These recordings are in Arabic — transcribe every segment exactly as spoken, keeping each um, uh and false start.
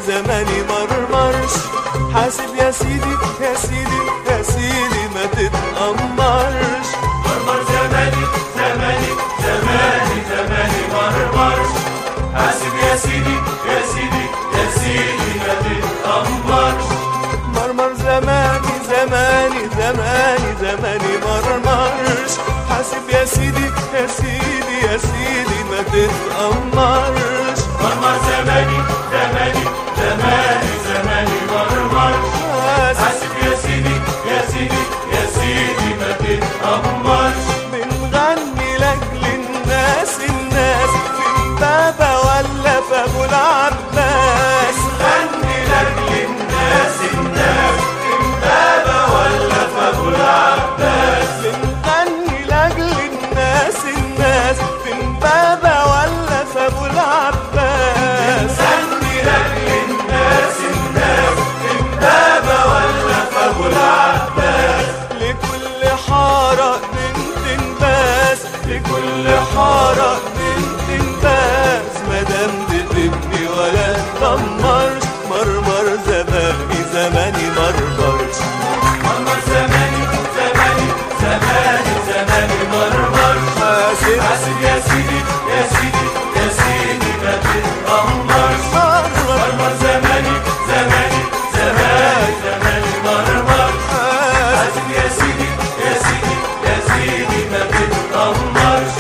زماني مرمرش. حاسب يا سيدي يا سيدي يا سيدي ما تتأمرش. مرمر زماني زماني زماني زماني مرمرش. حاسب يا سيدي يا سيدي يا سيدي ما تتأمرش. مرمر زماني زماني زماني زماني مرمرش. حاسب يا سيدي يا سيدي يا سيدي ما تتأمرش. مرمر زماني زماني زماني زماني مرمرش. حاسب يا سيدي يا سيدي يا سيدي ما تتأمرش. بنغني لاجل الناس الناس في امبابة ولا في ابو العباس. بنغني لاجل الناس الناس في امبابة ولا في ابو العباس. بنغني لاجل الناس الناس في امبابة ولا في ابو العباس. بنغني لاجل الناس الناس في امبابة ولا في ابو العباس. لكل حارة بنت نباس لكل حارة بنت نباس. مدام بتبني ولا تدمرش. مرمر زماني زماني مرمرش. مرمر زماني زماني زماني زماني مرمرش. حاسب حاسب يا سيدي يا سيدي يا سيدي ما تتأمرش. مرمر زماني زماني زماني زماني مرمرش. حاسب يا سيدي يا سيدي يا سيدي ما تتأمرش.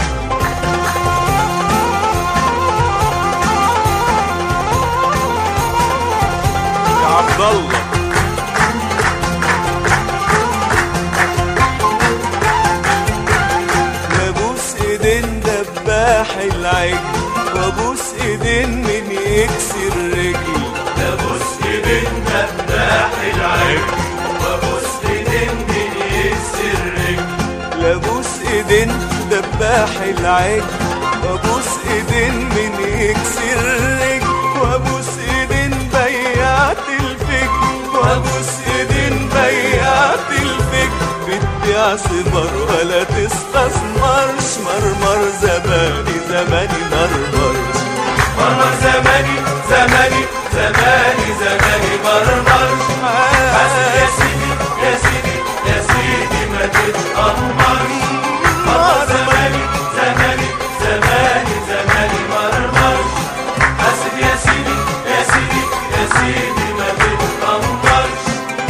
يا عبد الله ببوس ايدين دباح العجل وابوس ايدين من يكسر رجلي. ببوس ايدين دباح العجل وابوس ايدين من يكسر رجل. لابوس ايدين دباح العجل وابوس ايدين من يكسر رجل. وابوس ايدين بيعت الفجر وابوس ايدين بيعت الفجر. بتبيع سمر ولا تستثمرش. مرمر زماني زماني مرمرش. مرمر زماني زماني زماني زماني مرمرش. حاسب يا سيدي يا سيدي يا سيدي ما تتأمرش. مرمر زماني زماني زماني زماني مرمرش. حاسب يا سيدي يا سيدي يا سيدي ما تتأمرش.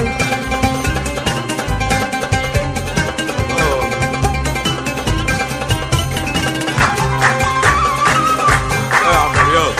يا عم رياض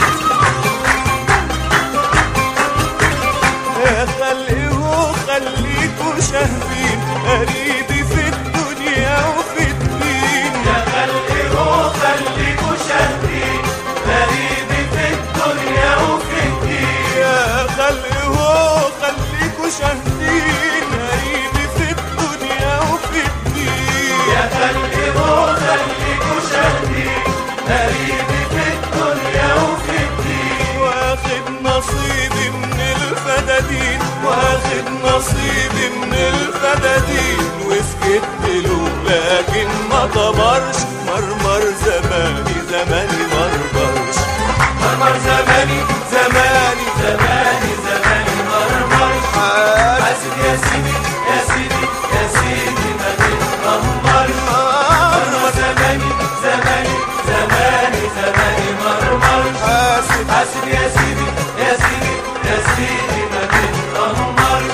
يا خلقي وخليكوا شاهدين قريبي في الدنيا وفي الدين. يا خلقي وخليكوا شاهدين قريبي في الدنيا وفي الدين. يا خلقي وخليكوا شاهدين قريبي في الدنيا وفي الدين. يا خلقي وخليكوا شاهدين قريبي في الدنيا وفي الدين. واخد نصيبي من الفدادين واخد نصيبي من الفدادين. وسكت له لكن ما طبرش. مرمر زماني زماني مرمرش. مرمر زماني زماني زماني زماني مرمرش. حاسب يا سيدي يا سيدي يا سيدي ما تتأمرش. مرمر زماني زماني زماني زماني مرمرش. حاسب حاسب يا سيدي يا سيدي يا سيدي ما تتأمرش.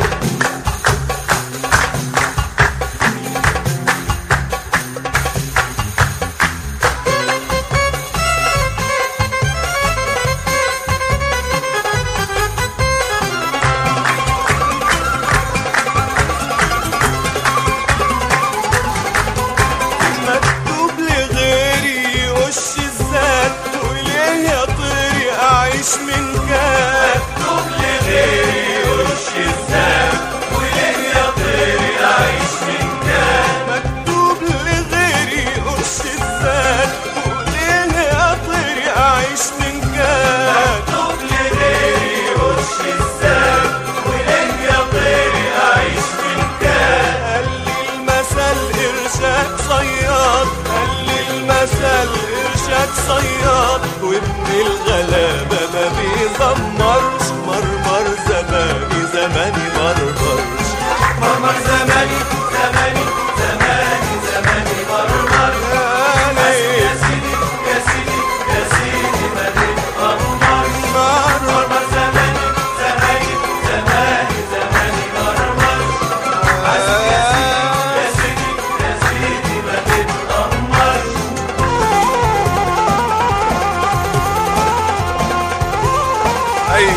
مكتوب لغيري يقش الذات وليه يا طيري اعيش من كان. مكتوب لغيري وش الذات وليه يا طيري أعيش من كان. مكتوب لغيري يقش الذات وليه يا طيري اعيش من كان. مكتوب لغيري وش الذات وليه يا طيري أعيش من كان. قال لي المثل ارشاد صياد قال لي المثل ارشاد صياد. وابن الغلابة ما بيزمرش.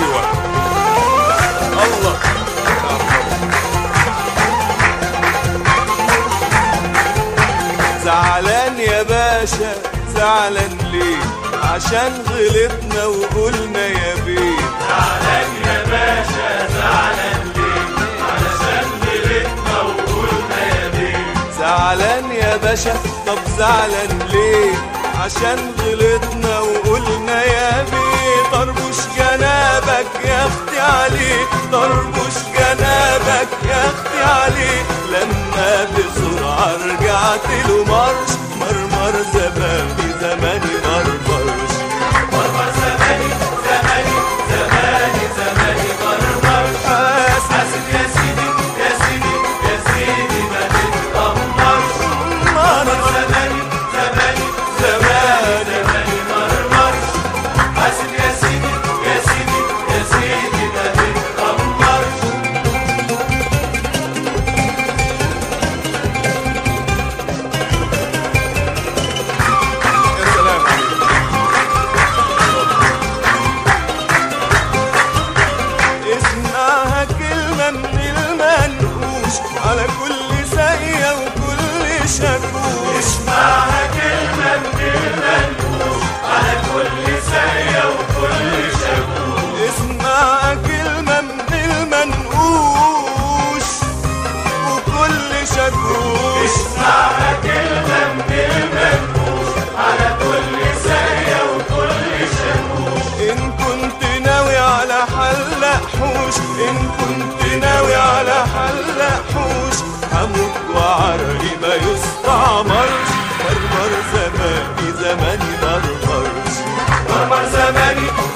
ايوه الله. زعلان يا باشا زعلان ليه؟ عشان غلطنا وقلنا يا بيه. زعلان يا باشا زعلان ليه؟ علشان غلطنا وقلنا يا بيه. زعلان يا باشا طب زعلان ليه؟ عشان غلطنا وقلنا يا بيه. طربوش جنابك يا اختي عليه، طربوش جنابك يا اختي عليه. لما بسرعة رجعت له مرش مرمر زماني زماني مرمرش. مرمر زماني زماني زماني زماني مرمر. حاسب يا سيدي يا سيدي يا سيدي ما تتأمرش. مرمر زماني زماني زماني زماني مرمر. حاسب يا سيدي يا سيدي يا سيدي ما تتأمرش. يا سلام عليك. اسمعها كلمة من المنقوش على كل سيئة وكل شكوش. اسمعها كلمة من المنقوش على كل سيئة وكل شكوش. اسمعها كلمة من المنقوش وكل شكوش. اسمعها كلمة من المنقوش على كل سيئة وكل شكوش. إن كنت ناوي على حل حوش، إن كنت ناوي على حل حوش. هموت وعرقي ما يستعمرش. مرمر زماني زماني مرمرش. مرمر زماني